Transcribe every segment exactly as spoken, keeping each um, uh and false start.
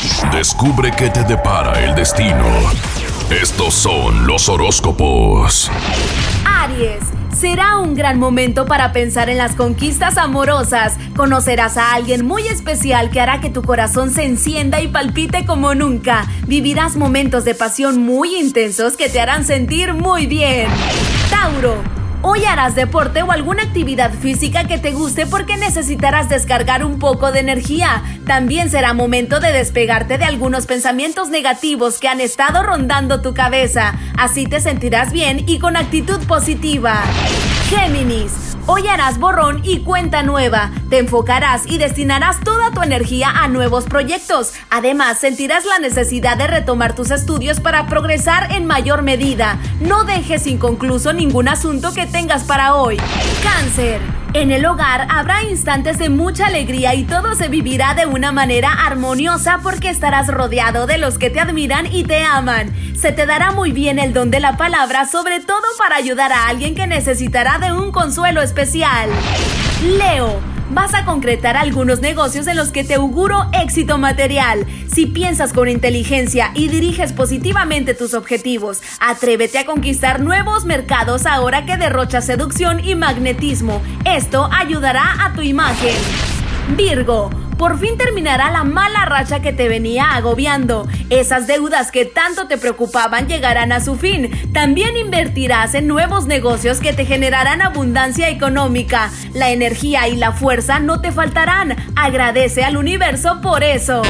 Descubre qué te depara el destino. Estos son los horóscopos. Aries. Será un gran momento para pensar en las conquistas amorosas. Conocerás a alguien muy especial que hará que tu corazón se encienda y palpite como nunca. Vivirás momentos de pasión muy intensos que te harán sentir muy bien. Tauro. Hoy harás deporte o alguna actividad física que te guste porque necesitarás descargar un poco de energía. También será momento de despegarte de algunos pensamientos negativos que han estado rondando tu cabeza. Así te sentirás bien y con actitud positiva. Géminis. Hoy harás borrón y cuenta nueva. Te enfocarás y destinarás toda tu energía a nuevos proyectos. Además, sentirás la necesidad de retomar tus estudios para progresar en mayor medida. No dejes inconcluso ningún asunto que tengas para hoy. Cáncer. En el hogar habrá instantes de mucha alegría y todo se vivirá de una manera armoniosa porque estarás rodeado de los que te admiran y te aman. Se te dará muy bien el don de la palabra, sobre todo para ayudar a alguien que necesitará de un consuelo especial. Leo. Vas a concretar algunos negocios en los que te auguro éxito material. Si piensas con inteligencia y diriges positivamente tus objetivos, atrévete a conquistar nuevos mercados ahora que derrochas seducción y magnetismo. Esto ayudará a tu imagen. Virgo. Por fin terminará la mala racha que te venía agobiando. Esas deudas que tanto te preocupaban llegarán a su fin. También invertirás en nuevos negocios que te generarán abundancia económica. La energía y la fuerza no te faltarán. Agradece al universo por eso.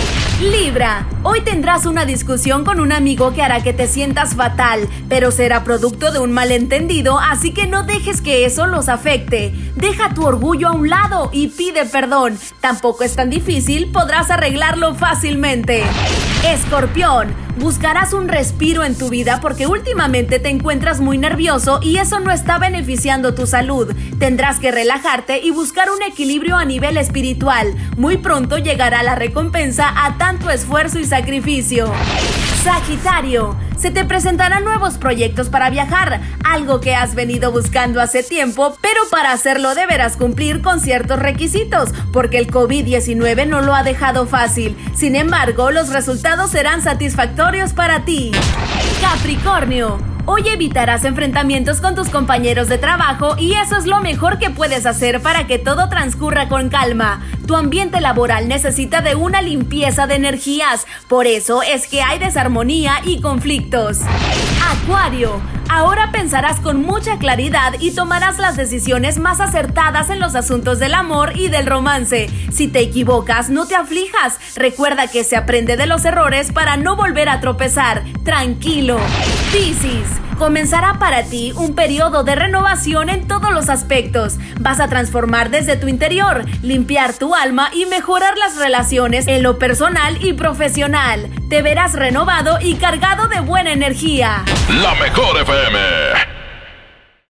Libra. Hoy tendrás una discusión con un amigo que hará que te sientas fatal, pero será producto de un malentendido, así que no dejes que eso los afecte. Deja tu orgullo a un lado y pide perdón. Tampoco es tan difícil, podrás arreglarlo fácilmente. Escorpión. Buscarás un respiro en tu vida porque últimamente te encuentras muy nervioso y eso no está beneficiando tu salud. Tendrás que relajarte y buscar un equilibrio a nivel espiritual. Muy pronto llegará la recompensa a tanto esfuerzo y sacrificio. Sagitario. Se te presentarán nuevos proyectos para viajar, algo que has venido buscando hace tiempo, pero para hacerlo deberás cumplir con ciertos requisitos, porque el covid diecinueve no lo ha dejado fácil. Sin embargo, los resultados serán satisfactorios para ti. Capricornio. Hoy evitarás enfrentamientos con tus compañeros de trabajo y eso es lo mejor que puedes hacer para que todo transcurra con calma. Tu ambiente laboral necesita de una limpieza de energías, por eso es que hay desarmonía y conflictos. Acuario. Ahora pensarás con mucha claridad y tomarás las decisiones más acertadas en los asuntos del amor y del romance. Si te equivocas, no te aflijas. Recuerda que se aprende de los errores para no volver a tropezar. Tranquilo. Piscis. Comenzará para ti un periodo de renovación en todos los aspectos. Vas a transformar desde tu interior, limpiar tu alma y mejorar las relaciones en lo personal y profesional. Te verás renovado y cargado de buena energía. La mejor F M.